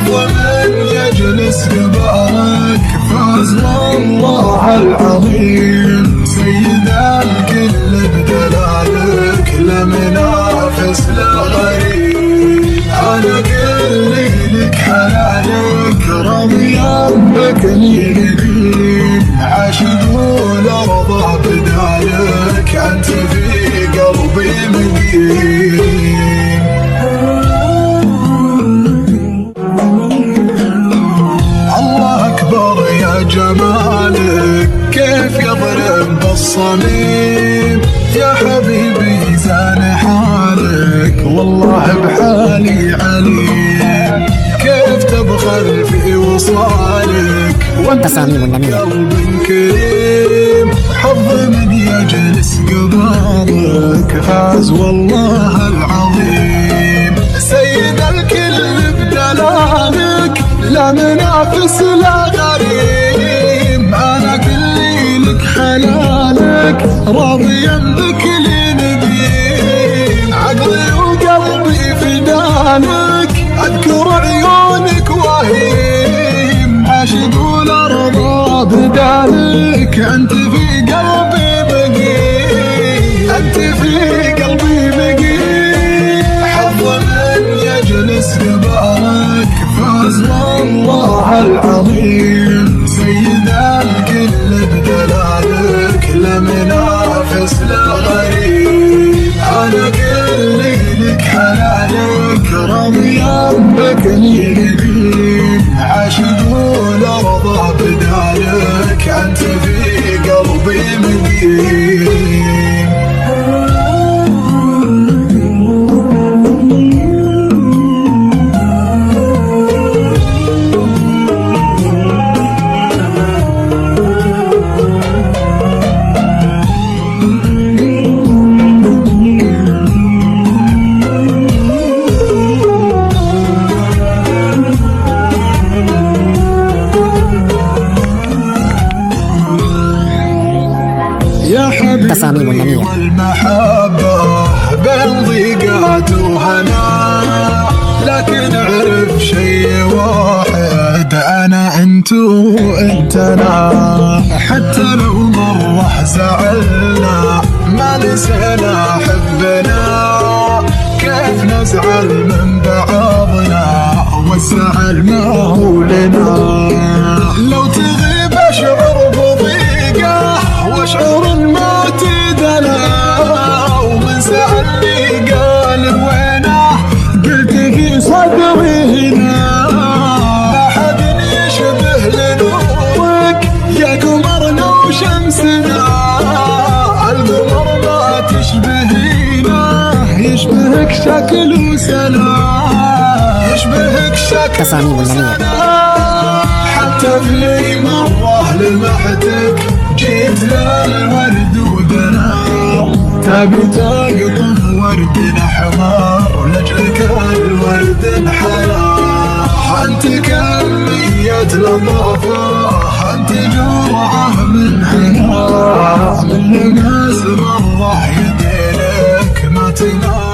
حظ من يجلس قبالك فاز والله العظيم، سيد الكل بدلالك لا منافس لا غريب. انا كلي لك حلالك راضيا بك نجيب، عاشق والارض بدالك انت في قلبي مقيم. الله اكبر يا جمالك كيف يضرب بالصميم، يا حبيبي زان حالك والله بحالي عليم، كيف تبخل في وصالك وانت قلب كريم. حظ من يجلس قبالك فاز والله العظيم، سيد الكل بدلالك لا منافس لا غريم. انا كلي لك حلالك راضيا بك لنبيم، عقلي وقلبي فدانك اذكر عيونك وهيم، عاشق والارض بدالك انت في قلبي مقيم، انت في قلبي مقيم. حظ من يجلس قبالك فاز والله العظيم، سيد الكل بدلالك لا منافس لا غريب. انا كلي لك حلالك راضيا بك نجيب، عاشق والارض بدالك انت في قلبي مقيم. يا حبيبي والمحبة بين ضيقات وهنا، لكن اعرف شي واحد انا انت وانت انا، حتى لو مرة زعلنا ما نسينا حبنا، كيف نزعل من بعضنا والزعل ما هو لنا. لو تغيب اشعر بضيقه واشعر الموت دنا، ومن سألني قال وينه قلت في صدري هنا. لا حد يشبه لنورك يا قمرنا وشمسنا، القمر ما تشبهينا يشبهك شكل وسلام، يشبهك شكل وسلام. حتى في مرة لمحتك جيت للورد ودنا، تبي تقطف ورد حمار لاجلك الورد انحلى. انت كمية لطافة انت جرعة من حنا، من ناس مرة يدينك ما تنام.